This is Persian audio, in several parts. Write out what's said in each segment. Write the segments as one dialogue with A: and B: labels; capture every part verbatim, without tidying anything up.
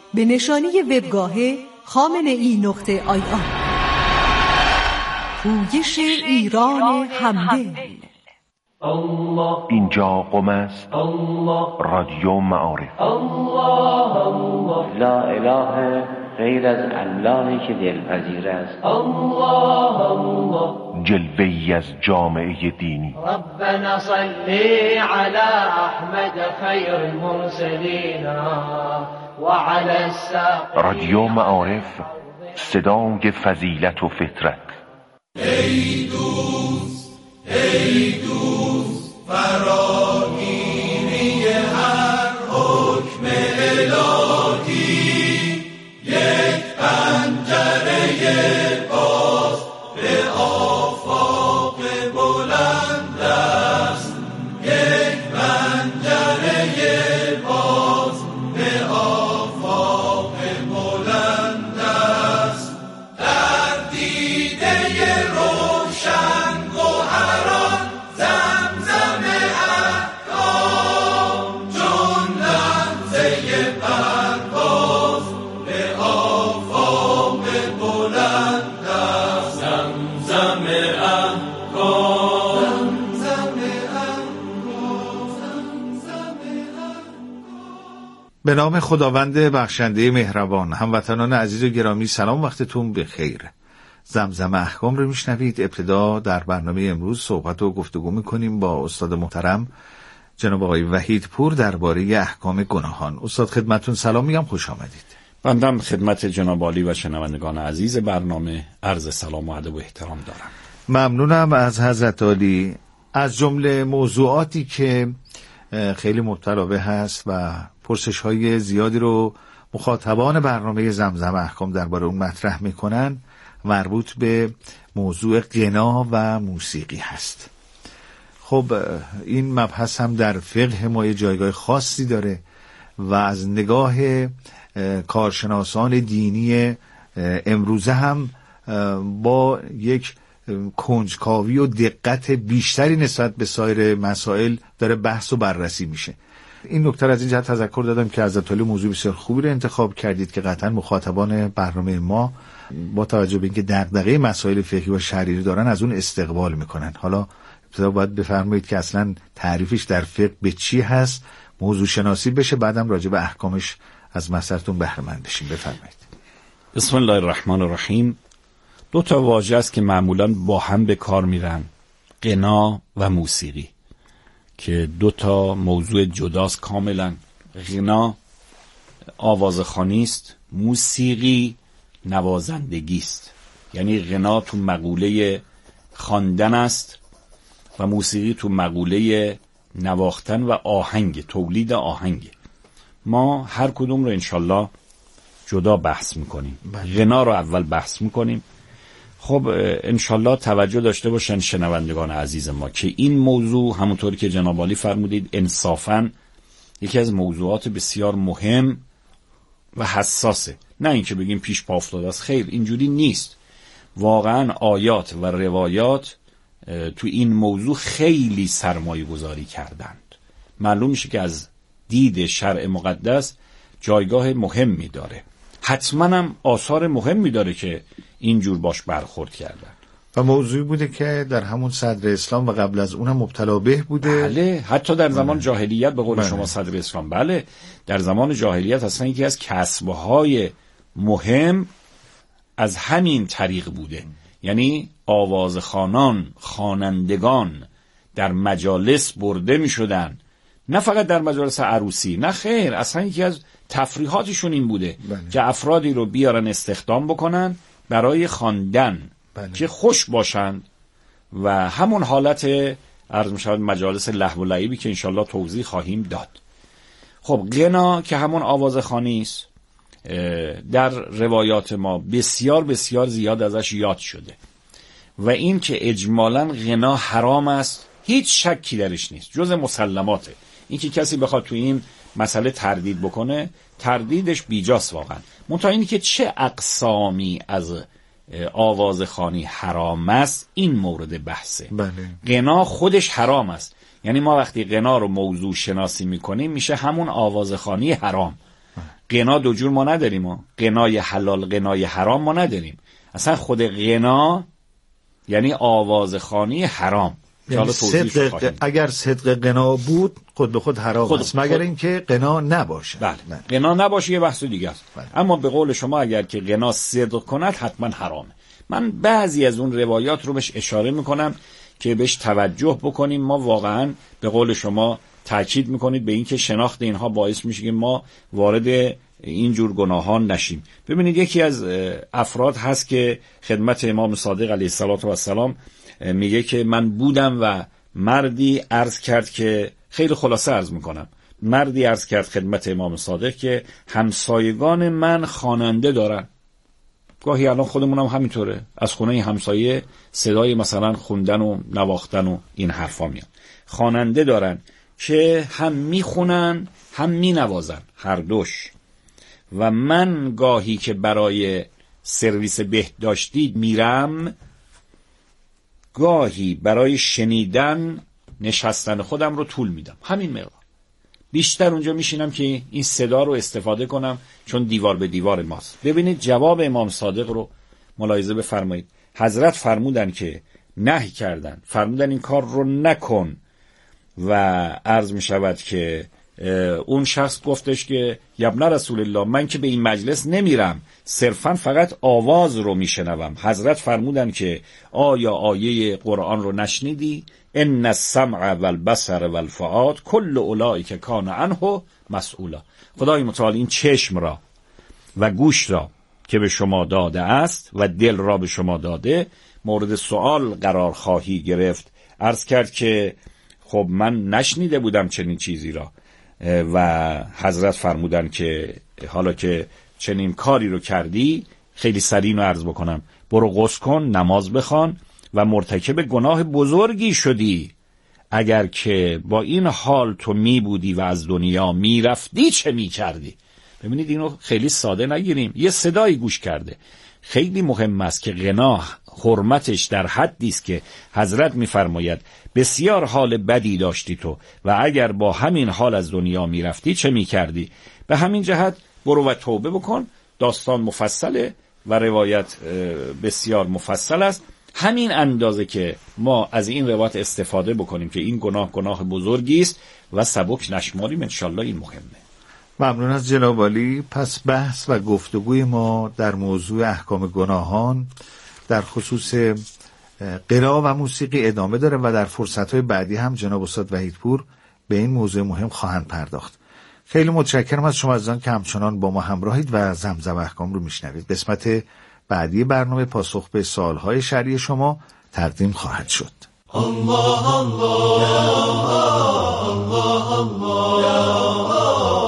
A: به نشانی وبگاه خامنه ای نقطه آی آر. پویش ایران همدل.
B: اینجا قم است رادیو معارف.
C: لا اله غیر از اللهی که دلپذیر است.
B: جلوه‌ای از جامعه دینی.
D: ربنا صلی علی احمد خیر المرسلین و علی الساق.
B: رادیو معارف، صدای فضیلت و فطرت.
E: ای دوست ای دوست فراگیری هر حکم الهی، یک پنجره باز به آفاق بلند است، یک پنجره باز به آفاق بلند است. در دیده روشن گوهران زمزم احکام، چون لمزه پرواز به آفاق بلند است. زمزم احکام، زمزم احکام، زمزم احکام.
F: به نام خداوند بخشنده مهربان. هموطنان عزیز و گرامی، سلام، وقتتون بخیر. زمزم احکام رو میشنوید. ابتدا در برنامه امروز صحبت و گفتگو میکنیم با استاد محترم جناب آقای وحید پور درباره احکام گناهان. استاد خدمتتون سلام میگم، خوش آمدید.
G: بندم خدمت جناب عالی و شنوندگان عزیز برنامه عرض سلام و ادب و احترام دارم.
F: ممنونم از حضرت عالی. از جمله موضوعاتی که خیلی مبتلا به هست و پرسش های زیادی رو مخاطبان برنامه زمزم احکام درباره اون مطرح میکنن، مربوط به موضوع غنا و موسیقی هست. خب این مبحث هم در فقه ما یه جایگاه خاصی داره و از نگاه کارشناسان دینی امروزه هم با یک کنجکاوی و دقت بیشتری نسبت به سایر مسائل داره بحث و بررسی میشه. این نکته از این جهت تذکر دادم که حضرت عالی موضوع بسیار خوبی رو انتخاب کردید که قطعا مخاطبان برنامه ما با توجه به اینکه دغدغه مسائل فقهی و شرعی دارن از اون استقبال میکنن. حالا ابتدا باید بفرمایید که اصلا تعریفش در فقه به چی هست، موضوع شناسی بشه، بعدم راجع به احکامش از مسئلتون بهره مند بشیم. بفرمایید.
G: بسم الله الرحمن الرحیم. دو تا واژه است که معمولاً با هم به کار میرن، غنا و موسیقی، که دو تا موضوع جداست کاملا. غنا آوازخوانی است، موسیقی نوازندگی است. یعنی غنا تو مقوله خواندن است و موسیقی تو مقوله نواختن و آهنگ، تولید آهنگ. ما هر کدوم رو انشالله جدا بحث میکنیم. غنا رو اول بحث میکنیم. خب انشالله توجه داشته باشن شنوندگان عزیز ما که این موضوع همونطوری که جناب عالی فرمودید انصافاً یکی از موضوعات بسیار مهم و حساسه. نه اینکه بگیم پیش پا افتاده است، خیر، اینجوری نیست. واقعاً آیات و روایات تو این موضوع خیلی سرمایه گذاری کردند. معلوم میشه که از دید شرع مقدس جایگاه مهمی داره. حتما هم آثار مهمی داره که اینجور باش برخورد کردن.
F: و موضوعی بوده که در همون صدر اسلام و قبل از اونم مبتلا به بوده.
G: بله، حتی در زمان
F: بله.
G: جاهلیت به قول بله. شما صدر اسلام، بله، در زمان جاهلیت اصلا یکی از کسب‌های مهم از همین طریق بوده. یعنی آوازخوانان، خوانندگان در مجالس برده می شدن، نه فقط در مجالس عروسی، نه خیر، اصلا یکی از تفریحاتشون این بوده بله. که افرادی رو بیارن استخدام بکنن برای خواندن بله. که خوش باشند و همون حالت عرض می شود مجالس لهو و لعیبی که انشالله توضیح خواهیم داد. خب غنا که همون آوازخوانی است، در روایات ما بسیار بسیار زیاد ازش یاد شده و این که اجمالاً غنا حرام است هیچ شکی درش نیست، جز مسلماته. این که کسی بخواد تو این مسئله تردید بکنه، تردیدش بیجاست واقعا. منتها اینی که چه اقسامی از آوازخوانی حرام است، این مورد بحثه.
F: بله.
G: غنا خودش حرام است. یعنی ما وقتی غنا رو موضوع شناسی میکنیم میشه همون آوازخوانی حرام. غنا دو جور ما نداریم، ما غنای حلال غنای حرام ما نداریم. اصلا خود غنا یعنی آوازخوانی حرام.
F: یعنی صدق، اگر صدق غنا بود خود به خود حرام خود است، مگر اینکه غنا نباشه.
G: بله. بله. غنا نباشه یه بحث دیگه است. بله. اما به قول شما اگر که غنا صدق کند حتما حرامه. من بعضی از اون روایات رو بهش اشاره میکنم که بهش توجه بکنیم. ما واقعا به قول شما تاکید میکنید به این که شناخت اینها باعث میشه که ما وارد این جور گناهان نشیم. ببینید یکی از افراد هست که خدمت امام صادق علیه السلام میگه که من بودم و مردی عرض کرد که، خیلی خلاصه عرض میکنم، مردی عرض کرد خدمت امام صادق که همسایگان من خواننده دارن. گاهی الان خودمونم همینطوره، از خونه همسایه صدای مثلا خوندن و نواختن و این حرفا میاد. خواننده دارن که هم میخونن هم مینوازن، هر دوش. و من گاهی که برای سرویس بهداشتی میرم، گاهی برای شنیدن نشستن خودم رو طول میدم، همین مقدار. بیشتر اونجا میشینم که این صدا رو استفاده کنم، چون دیوار به دیوار ماست. ببینید جواب امام صادق رو ملاحظه بفرمایید. حضرت فرمودن که نهی کردن، فرمودن این کار رو نکن. و عرض می شود که اون شخص گفتش که یبن رسول الله، من که به این مجلس نمیرم، صرفا فقط آواز رو میشنوم. حضرت فرمودن که آیا آیه قرآن رو نشنیدی؟ ان السمع والبصر والفؤاد کل اولئک کان عنه مسئولا. خدای متعال این چشم را و گوش را که به شما داده است و دل را به شما داده مورد سوال قرار خواهی گرفت. عرض کرد که خب من نشنیده بودم چنین چیزی را. و حضرت فرمودن که حالا که چنین کاری رو کردی، خیلی سریع رو عرض بکنم، برو غسل کن، نماز بخوان و مرتکب گناه بزرگی شدی. اگر که با این حال تو می بودی و از دنیا می رفتی چه می کردی؟ ببینید اینو خیلی ساده نگیریم. یه صدایی گوش کرده. خیلی مهم است که غنا حرمتش در حدی است که حضرت می‌فرماید بسیار حال بدی داشتی تو و اگر با همین حال از دنیا میرفتی چه میکردی؟ به همین جهت برو و توبه بکن. داستان مفصله و روایت بسیار مفصل است. همین اندازه که ما از این روایت استفاده بکنیم که این گناه گناه بزرگی است و سبک نشماریم، انشالله این مهمه.
F: ممنون از جناب عالی. پس بحث و گفتگوی ما در موضوع احکام گناهان در خصوص غنا و موسیقی ادامه داره و در فرصت‌های بعدی هم جناب استاد وحیدپور به این موضوع مهم خواهند پرداخت. خیلی متشکرم از شما عزیزان که همچنان با ما همراهید و زمزم احکام رو میشنوید. قسمت بعدی برنامه پاسخ به سوال‌های شرعی شما تقدیم خواهد شد. الله الله الله الله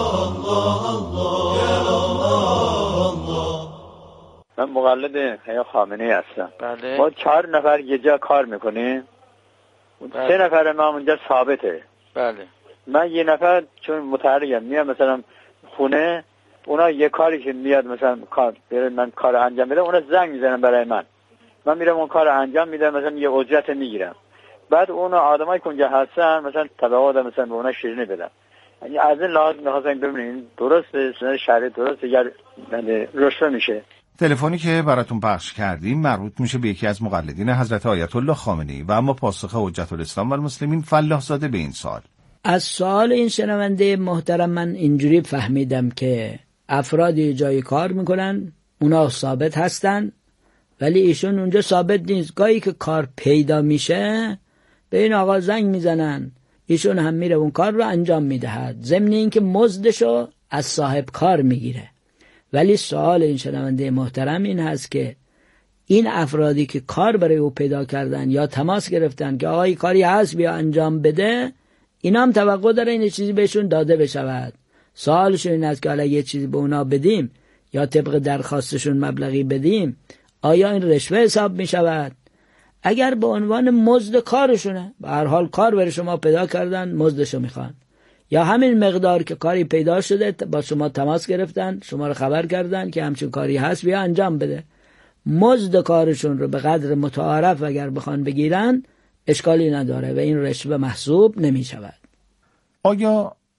H: من مقلد حیا خامنه‌ای هستم.
C: بله.
H: ما چهار نفر یه جا کار میکنیم. بله. سه نفر ما اونجا ثابته.
C: بله.
H: من یه نفر چون متحرکم میام مثلا خونه، اونا یه کاری که میاد مثلا کار من کار انجام میدم، اونا زنگ میزنن برای من. من میرم اون کار انجام میدم، مثلا یه اجرت میگیرم. بعد اونا آدمایی که اونجا هستن مثلا تبعات مثلا به اونا شیرینی بدم. یعنی از این لحاظ می‌خواستم ببینید درسته سنت شرعی درسته یا بنده رشوه میشه.
F: تلفنی که براتون پخش کردیم مربوط میشه به یکی از مقلدین حضرت آیت الله خامنه‌ای و اما پاسخ حجت الاسلام و المسلمین فلاح زاده به این سوال.
I: از سوال این شنونده محترم من اینجوری فهمیدم که افرادی جای کار میکنن، اونا ثابت هستن ولی ایشون اونجا ثابت نیست. گاهی که کار پیدا میشه به این آقا زنگ میزنن، ایشون هم میره اون کار رو انجام میدهد، ضمن این که مزدشو از صاحب کار میگیره. ولی سوال این شنونده محترم این هست که این افرادی که کار برای او پیدا کردن یا تماس گرفتن که آقای کاری هست بیا انجام بده، اینا هم توقع داره این چیزی بهشون داده بشود. سوالشون این است که حالا یه چیزی به اونا بدیم یا طبق درخواستشون مبلغی بدیم، آیا این رشوه حساب می شود؟ اگر به عنوان مزد کارشونه، به هر حال کار برای شما پیدا کردن، مزدشو میخوان، یا همین مقدار که کاری پیدا شده با شما تماس گرفتن، شما رو خبر کردن که همچین کاری هست بیا انجام بده، مزد کارشون رو به قدر متعارف اگر بخوان بگیرن اشکالی نداره و این رشوه محسوب نمی شود.
F: آیا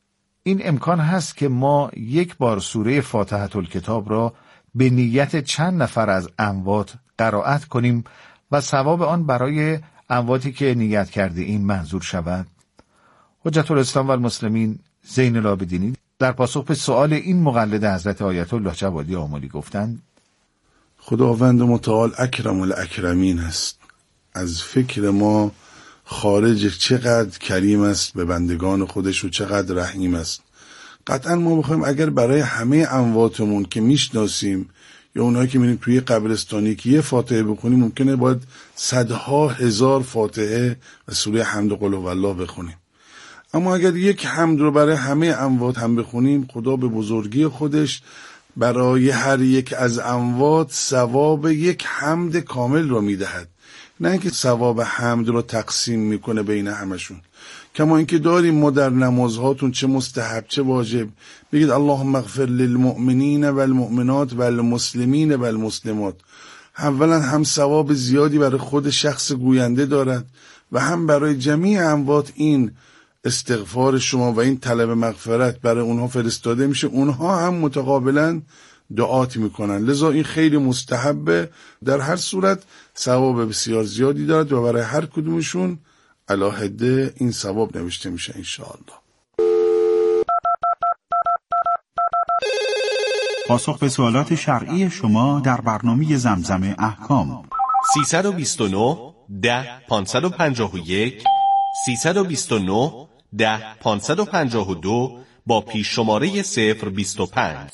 F: این امکان هست که ما یک بار سوره فاتحه الکتاب را به نیت چند نفر از اموات قرائت کنیم و ثواب آن برای امواتی که نیت کرده این منظور شود؟ حجت الاسلام و المسلمین زین العابدینی در پاسخ به سؤال این مقلد حضرت آیت الله جوادی آملی گفتند:
J: خداوند متعال اکرم الاکرمین است. از فکر ما خارج چقدر کریم است به بندگان خودش و چقدر رحیم است. قطعا ما بخوایم اگر برای همه امواتمون که میشناسیم یا اونایی که میریم توی قبرستانی که یه فاتحه بخونیم، ممکنه باید صدها هزار فاتحه و سوره حمد و قل هوالله بخونیم. اما اگر یک حمد رو برای همه اموات هم بخونیم، خدا به بزرگی خودش برای هر یک از اموات ثواب یک حمد کامل رو میدهد، نه اینکه ثواب حمد رو تقسیم میکنه بین همشون. کما اینکه داریم ما در نمازهاتون چه مستحب چه واجب بگید اللهم اغفر للمؤمنین والمؤمنات والمسلمین والمسلمات. اولا هم ثواب زیادی برای خود شخص گوینده دارد و هم برای جمیع اموات این استغفار شما و این طلب مغفرت برای اونها فرستاده میشه، اونها هم متقابلا دعات میکنن. لذا این خیلی مستحبه. در هر صورت ثواب بسیار زیادی دارد و برای هر کدومشون علاهده این ثواب نوشته میشه انشاءالله.
K: پاسخ به سوالات شرعی شما در برنامه زمزم احکام.
L: سیصد و بیست و نه ده پانصد و پنجاه و یک سیصد و بیست و نه ده پانصد و پنجاه و دو با پیش شماره صفر بیست و پنج.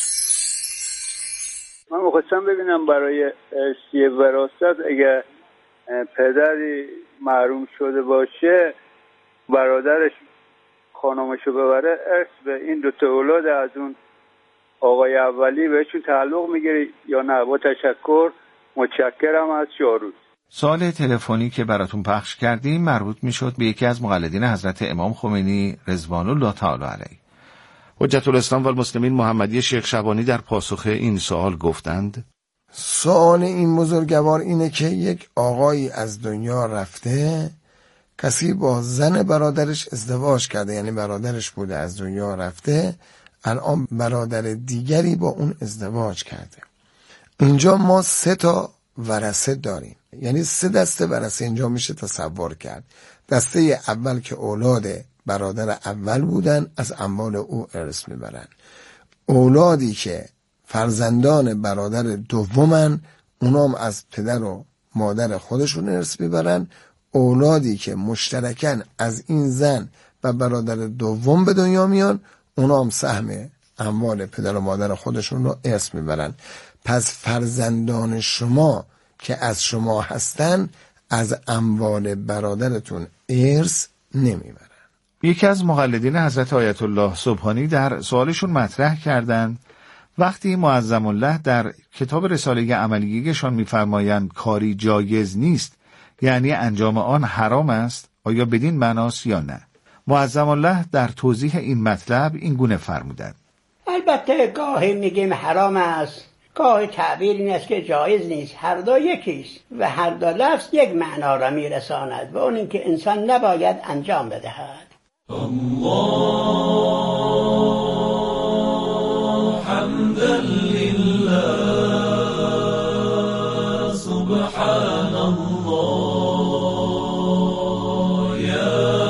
H: من می‌خواستم ببینم برای ارثی وراثت اگه پدری محروم شده باشه، برادرش خانمشو ببره ارث به این دو تا اولاد از اون آقای اولی بهشون تعلق میگیره یا نه؟ با تشکر، متشکرم از شاروز.
F: سوال تلفنی که براتون پخش کردیم مربوط میشد به یکی از مقلدین حضرت امام خمینی رضوان الله تعالی علیه. حجت الاسلام و المسلمین محمدی شیخ شبانی در پاسخ این سوال گفتند:
M: سوال این بزرگوار اینه که یک آقایی از دنیا رفته، کسی با زن برادرش ازدواج کرده، یعنی برادرش بوده از دنیا رفته، الان برادر دیگری با اون ازدواج کرده. اینجا ما سه تا ورثه داریم، یعنی سه دسته ورثه اینجا میشه تصور کرد. دسته اول که اولاد برادر اول بودن از اموال او ارث میبرن. اولادی که فرزندان برادر دومن اونام از پدر و مادر خودشون ارث میبرن. اولادی که مشترکن از این زن و برادر دوم به دنیا میان اونام سهم اموال پدر و مادر خودشون رو ارث میبرن. پس فرزندان شما که از شما هستن از اموال برادرتون ارث نمیبرن.
F: یکی از مقلدین حضرت آیت الله سبحانی در سوالشون مطرح کردند وقتی معظم الله در کتاب رساله عملیه‌شان می‌فرمایند کاری جایز نیست، یعنی انجام آن حرام است، آیا بدین معناست یا نه؟ معظم الله در توضیح این مطلب این گونه فرمودند:
I: البته گاهی میگیم حرام است، گاهی تعبیر این است که جایز نیست. هر دو یکیست و هر دو لفظ یک معنا را میرساند و اون این که انسان نباید انجام بدهد.
E: الله حمدا لله سبحان الله یا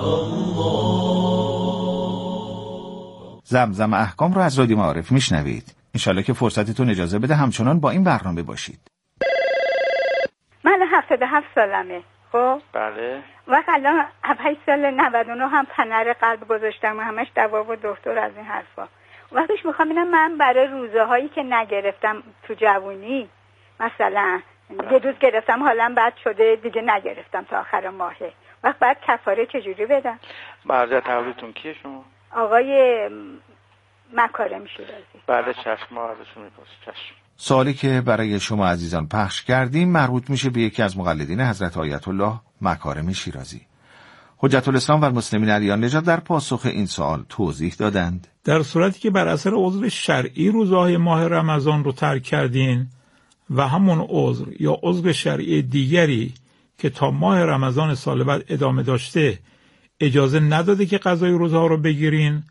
E: الله.
F: زمزم احکام رو از رادیو معارف میشنوید. انشالله که فرصتتون اجازه بده همچنان با این برنامه باشید.
N: من هفتاد و هفت سالمه. خب
H: بله.
N: وقت الان هفت سال نود و نه هم پنر قلب گذاشتم و همش دوا و دکتر از این حرفا. وقتش میخوام اینم من برای روزه هایی که نگرفتم تو جوونی، مثلا یه روز گرفتم حالا بعد شده دیگه نگرفتم تا آخر ماهه، وقت بعد کفاره چجوری بدم؟
H: برادر تولدتون کیه شما؟
N: آقای مکارم شیرازی.
H: بله چشم، ما ازشون میپرسیم. چشم.
F: سوالی که برای شما عزیزان پخش کردیم مربوط میشه به یکی از مقلدین حضرت آیت الله مکارم شیرازی. حجت الاسلام و المسلمین علیان نژاد در پاسخ این سوال توضیح دادند:
O: در صورتی که بر اثر عذر شرعی روزهای ماه رمضان رو ترک کردین و همون عذر یا عذر شرعی دیگری که تا ماه رمضان سال بعد ادامه داشته اجازه نداده که قضای روزها رو بگیرین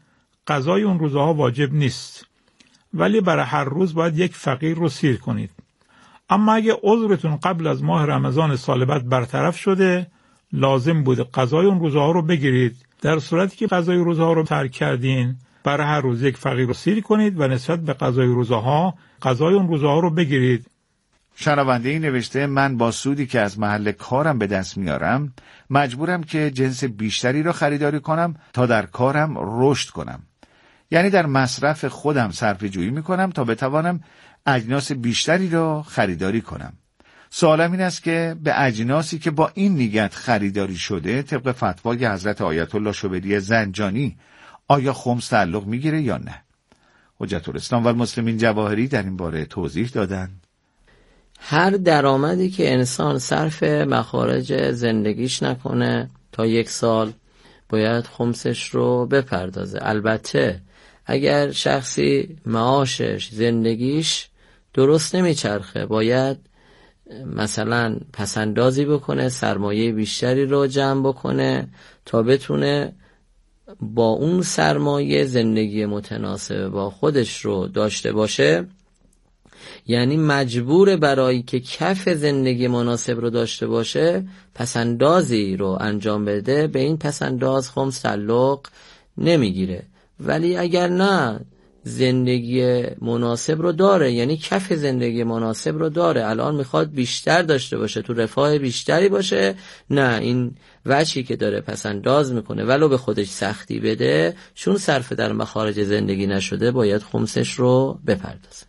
O: قضای اون روزها واجب نیست، ولی برای هر روز باید یک فقیر رو سیر کنید. اما اگه عذرتون قبل از ماه رمضان سال بعد برطرف شده، لازم بود قضای اون روزها رو بگیرید. در صورتی که قضای روزها رو ترک کردین، برای هر روز یک فقیر رو سیر کنید و نسبت به قضای روزها قضای اون روزها رو بگیرید.
F: شنونده این نوشته من با سودی که از محل کارم به دست میارم مجبورم که جنس بیشتری را خریداری کنم تا در کارم رشد کنم. یعنی در مصرف خودم صرفه جویی میکنم تا بتوانم اجناس بیشتری را خریداری کنم. سوالم این است که به اجناسی که با این نیت خریداری شده طبق فتوای حضرت آیت الله شبلی زنجانی آیا خمس تعلق میگیره یا نه؟ حجت الاسلام و المسلمین جواهری در این باره توضیح دادن.
P: هر درآمدی که انسان صرف مخارج زندگیش نکنه تا یک سال باید خمسش رو بپردازه. البته اگر شخصی معاشش زندگیش درست نمیچرخه، باید مثلا پسندازی بکنه، سرمایه بیشتری رو جمع بکنه تا بتونه با اون سرمایه زندگی متناسب با خودش رو داشته باشه. یعنی مجبور برای که کف زندگی مناسب رو داشته باشه پسندازی رو انجام بده. به این پسنداز خمس تعلق نمیگیره. ولی اگر نه زندگی مناسب رو داره، یعنی کف زندگی مناسب رو داره، الان میخواد بیشتر داشته باشه، تو رفاه بیشتری باشه، نه این وجهی که داره پسنداز میکنه ولو به خودش سختی بده، چون صرف در مخارج زندگی نشده باید خمسش رو بپردازه.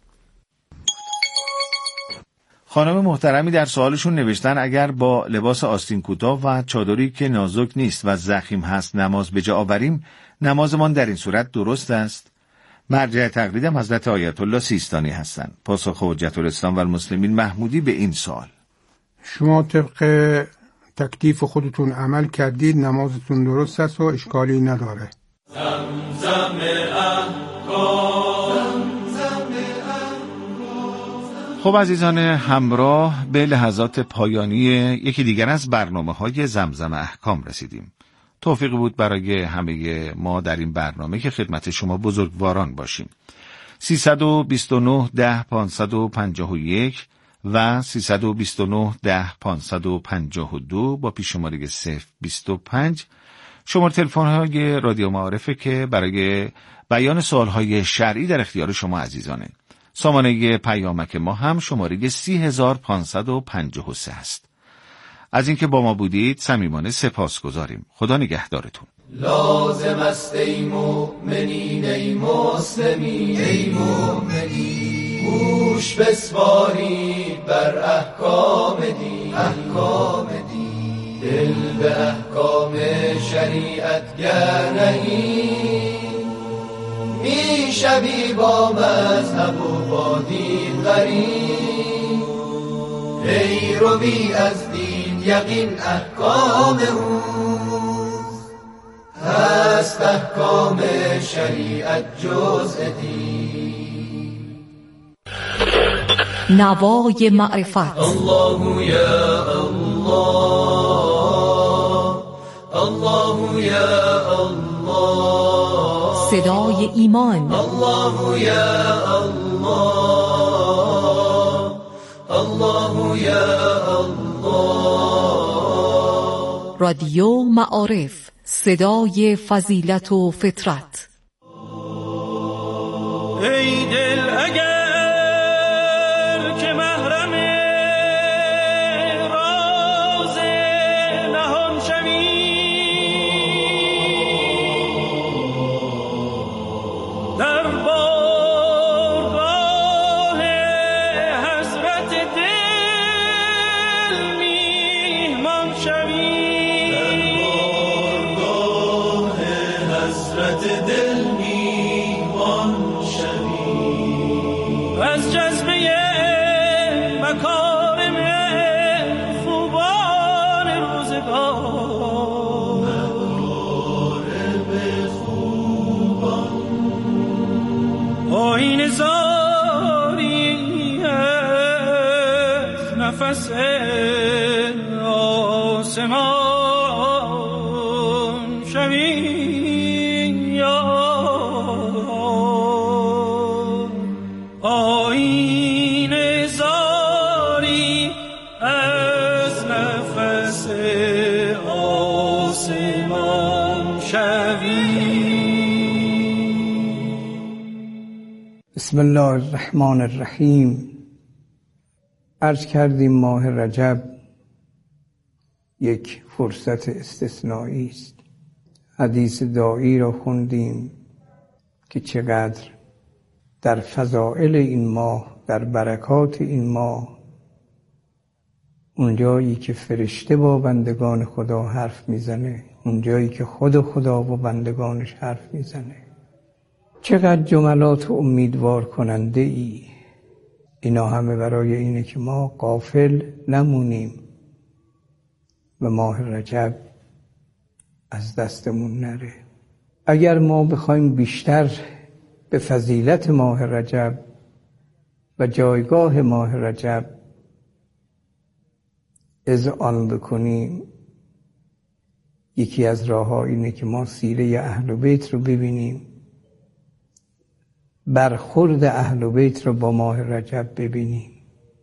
F: خانم محترمی در سوالشون نوشتن اگر با لباس آستین کوتاه و چادری که نازک نیست و ضخیم هست نماز به جا آوریم، نمازمان در این صورت درست است؟ مرجع تقلیدم حضرت آیت الله سیستانی هستند. پاسخ حجت الاسلام و المسلمین محمودی به این سوال:
Q: شما طبق تکلیف خودتون عمل کردید، نمازتون درست است و اشکالی نداره.
E: زمزم احکام.
F: خب عزیزان همراه، به لحظات پایانی یکی دیگر از برنامه های زمزم احکام رسیدیم. توفیق بود برای همه ما در این برنامه که خدمت شما بزرگواران باشیم. سیصد و بیست و نه ده پانصد و پنجاه و یک و سیصد و بیست و نه ده پانصد و پنجاه و دو با پیش شماره صفر بیست و پنج شماره تلفن های رادیو معارفه که برای بیان سوال های شرعی در اختیار شما عزیزانه. سامانه پیامک ما هم شماره سی هزار پانصد و پنجاه و سه است. از اینکه با ما بودید صمیمانه سپاسگزاریم. خدا نگهدارتون.
D: لازم است ای مؤمنین ای مسلمین ای مؤمنین گوش بسپارید بر احکام دین احکام دین دل به احکام شریعت گر نهید میشوی با مذهب و با دین غریب ای روی از دین یقین احکام اوست هست احکام شریعت جزء دین
A: نوای معرفت.
D: الله یا الله الله یا الله
A: صدای ایمان.
D: الله یا الله الله یا الله.
A: رادیو معارف، صدای فضیلت و فطرت.
E: ای دل اگر که محرم راز نهان شوی در بارگاه حضرت دل میهمان شوی در بارگاه حضرت دل میهمان شوی از جذبه مکارم خوبان روزگار مکارم خوبان آیین زاری از نفس آسمان شوی یا آیین زاری از نفس آسمان شوی.
Q: بسم الله الرحمن الرحیم. عرض کردیم ماه رجب یک فرصت استثنایی است. حدیث داعی را خوندیم که چقدر در فضائل این ماه، در برکات این ماه، اونجایی که فرشته با بندگان خدا حرف میزنه، اونجایی که خود خدا با بندگانش حرف میزنه، چقدر جملات امیدوار کننده ای. اینا همه برای اینه که ما غافل نمونیم و ماه رجب از دستمون نره. اگر ما بخوایم بیشتر به فضیلت ماه رجب و جایگاه ماه رجب اذعان بکنیم، یکی از راه‌ها اینه که ما سیره اهل بیت رو ببینیم، برخورد اهل بیت رو با ماه رجب ببینیم.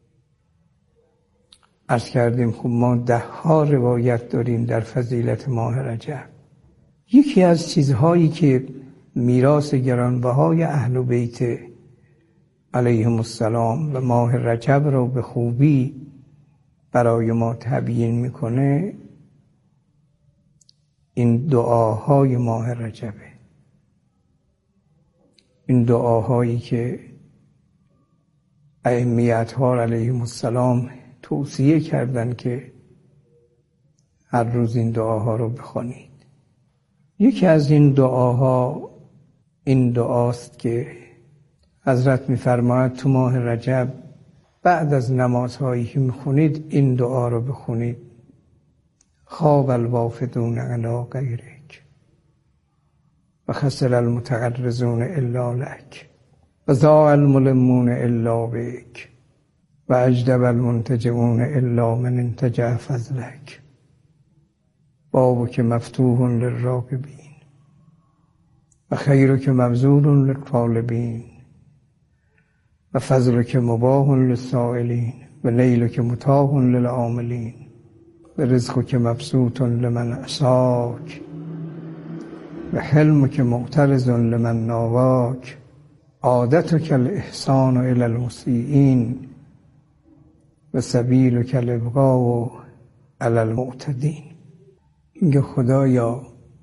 Q: عرض کردیم خب ما ده ها روایت داریم در فضیلت ماه رجب. یکی از چیزهایی که میراث گرانبهای اهل بیت علیهم السلام و ماه رجب رو به خوبی برای ما تبیین میکنه، این دعاهای ماه رجبه. این دعاهایی که ائمه اطهار علیهم السلام توصیه کردن که هر روز این دعاها رو بخوانید. یکی از این دعاها این دعاست که حضرت می‌فرماید تو ماه رجب بعد از نمازهایی که میخونید این دعا رو بخونید: خواب الوافدون علی غیرک و خسر المتعرضون الا لک و ضاع الملمون الا بک و اجدب المنتجعون الا من انتجع فضلک. بابک مفتوح للراغبین و خیرک مبذول للطالبین و فضلک مباح للسائلین و نیلک متاح للعاملین و رزقک مبسوط لمن عصاک و حلمک معترض لمن ناواک عادتک الاحسان الی المسیئین و سبیلک الابقاء علی المعتدین. میگه خدایا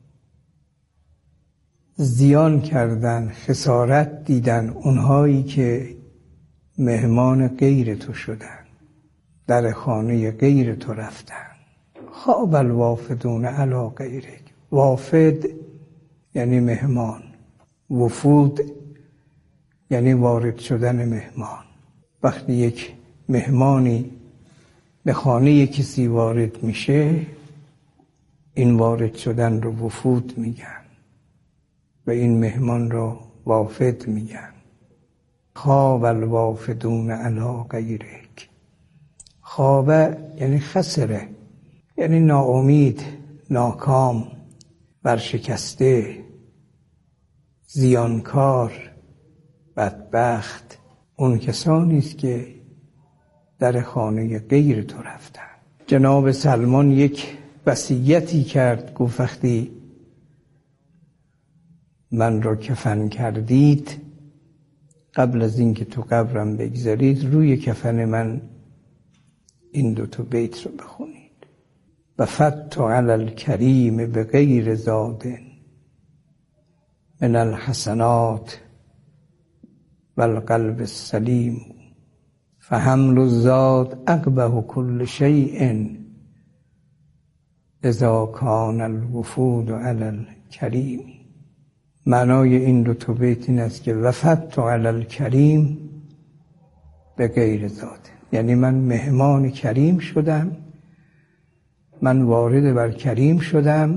Q: زیان کردن، خسارت دیدن اونهایی که مهمان غیر تو شدن، در خانه غیر تو رفتن. خواب الوافدون علی غیرک. وافد یعنی مهمان، وفود یعنی وارد شدن مهمان. وقتی یک مهمانی به خانه کسی وارد میشه، این وارد شدن رو وفود میگن و این مهمان رو وافد میگن. خواب الوافدون علی غیرک. خواب یعنی خسره، یعنی ناامید، ناکام، ورشکسته، زیانکار، بدبخت. اون کسانی است که در خانه غیر تو رفتن. جناب سلمان یک وصیتی کرد، گفت وقتی من را کفن کردید، قبل از اینکه تو قبرم بگذارید، روی کفن من این دو تا بیت رو بخونید: و فتح علی الکریم بغیر زاد من الحسنات و القلب السلیم فحمل الزاد اقبح كل شیء اذا کان الوفود علی الکریم. معنای این دو تا بیت این است که وفدت علی الکریم به غیر زاد، یعنی من مهمان کریم شدم، من وارد بر کریم شدم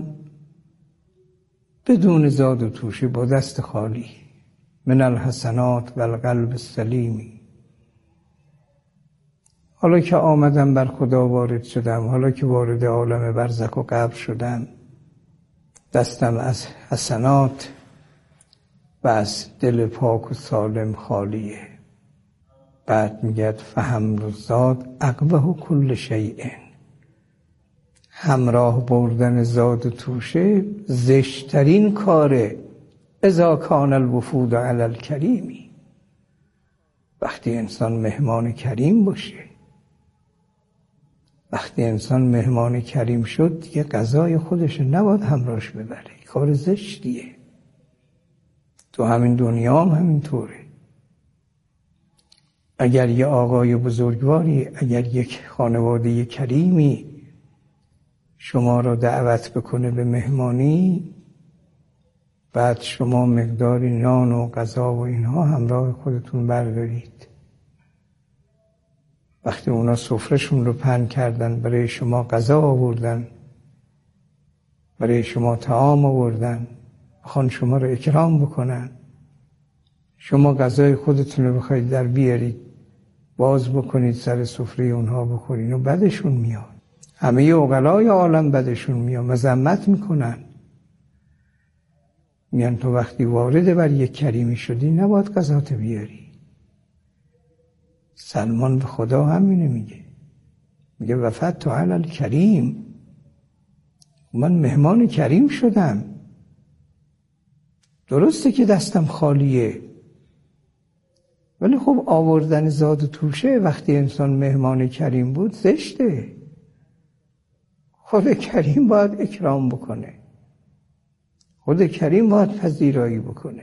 Q: بدون زاد و توشه، با دست خالی. من الحسنات و القلب السلیم. حالا که آمدم بر خدا وارد شدم، حالا که وارد عالم برزخ و قبر شدم، دستم از حسنات و از دل پاک و سالم خالیه. بعد میگه فهم زاد اقبه کل شیء، همراه بردن زاد و توشه زشترین کاره. اذا کان الوفود علی الکریمی، وقتی انسان مهمان کریم باشه. وقتی انسان مهمان کریم شد دیگه غذای خودش نباید همراهش ببره، کار زشتیه. تو همین دنیا هم همینطوره. اگر یه آقای بزرگواری، اگر یک خانواده کریمی شما را دعوت بکنه به مهمانی، بعد شما مقداری نان و غذا و اینها همراه خودتون بردارید. وقتی اونا سفرهشون رو پهن کردن، برای شما غذا آوردن، برای شما طعام آوردن، بخوان شما رو اکرام بکنن، شما غذای خودتون رو بخواید در بیارید باز بکنید سر سفره اونها بخورین و بدشون میاد. همه عقلای عالم بدشون میاد، مذمت میکنن، میان تو وقتی وارد بر یک کریمی شدی نباید غذات بیاری. سلمان به خدا همینه میگه، میگه وفدت علی الکریم، من مهمان کریم شدم. درسته که دستم خالیه، ولی خب آوردن زاد و توشه وقتی انسان مهمان کریم بود زشته. خود کریم باید اکرام بکنه، خود کریم باید پذیرایی بکنه.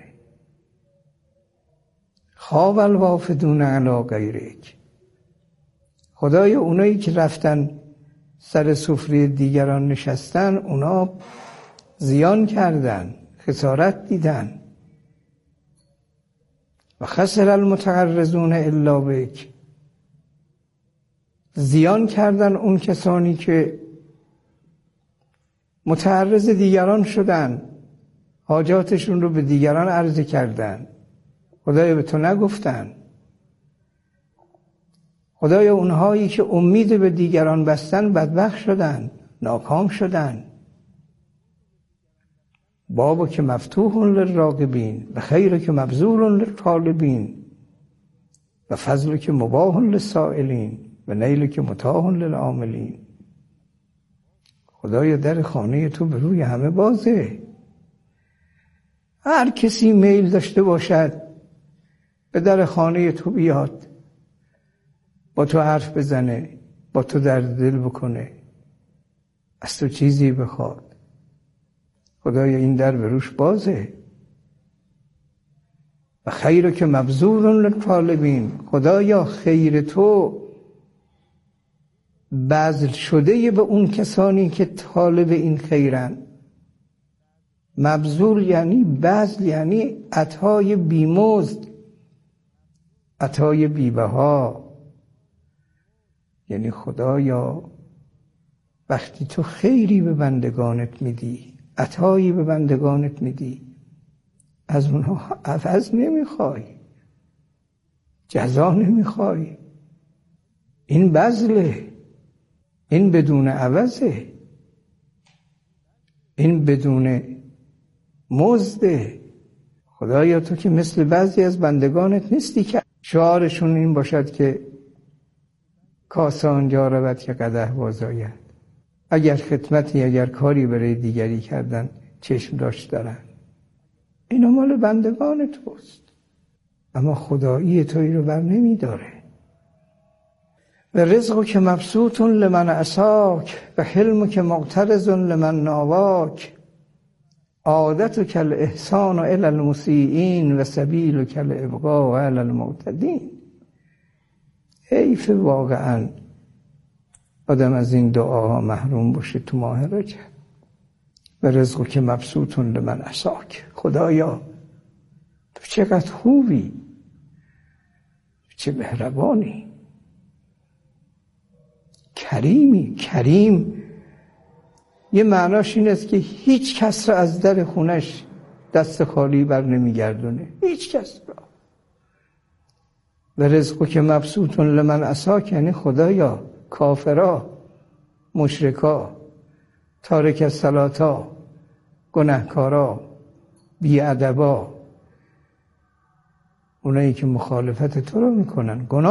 Q: خواب الوافدون علی غیرک، خدای اونایی که رفتن سر سفره دیگران نشستن، اونا زیان کردن، خسارت دیدن. و خسر المتعرضون الا بک، زیان کردن اون کسانی که متعرض دیگران شدن، حاجاتشون رو به دیگران عرضه کردن، خدایا به تو نگفتن. خدایا اونهایی که امید به دیگران بستن بدبخت شدن، ناکام شدن. بابا که مفتوح للراغبین و خیر که مبذول للطالبین و فضل که مباح للسائلین و نیل که متاح للعاملین. خدایا در خانه تو به روی همه بازه. هر کسی میل داشته باشد به در خانه تو بیاد، با تو حرف بزنه، با تو درد دل بکنه، از تو چیزی بخواد. خدایا این در به روش بازه. و خیر که مبذول للطالبین، خدایا خیر تو بذل شده به اون کسانی که طالب این خیرن. مبذول یعنی بذل، یعنی عطای بیمزد، عطای بیبها. یعنی خدایا وقتی تو خیری به بندگانت میدی، عطایی به بندگانت میدی، از اونها عوض نمیخوای، جزا نمیخوای. این بذله، این بدون عوضه، این بدون مزده. خدایا تو که مثل بعضی از بندگانت نیستی که شعارشون این باشد که کاسه آنجا رود که قدح بازآید. اگر خدمتی، اگر کاری برای دیگری کردن چشم داشت دارن، اینا مال بندگان توست، اما خدایی تویی رو بر نمی داره. و رزق که مبسوط لمن عصاک و حلم که مقترض لمن ناواک، عادت کل احسان الی المسیئین و سبیل کل ابقا علی المعتدین. حیف واقعا آدم از این دعاها محروم باشه تو ماه رجب. و رزق که مبسوط لمن عصاک، خدایا تو چقدر خوبی، چه مهربانی، کریمی. کریم یه معناش این است که هیچ کس را از در خونش دست خالی بر نمیگردونه، هیچ کس را. و رزق که مبسوط لمن عصاک یعنی خدایا کافرا، مشرکا، تارک الصلاتا، گناهکارا، بی‌ادبا، اونایی که مخالفت تو رو میکنن، گناه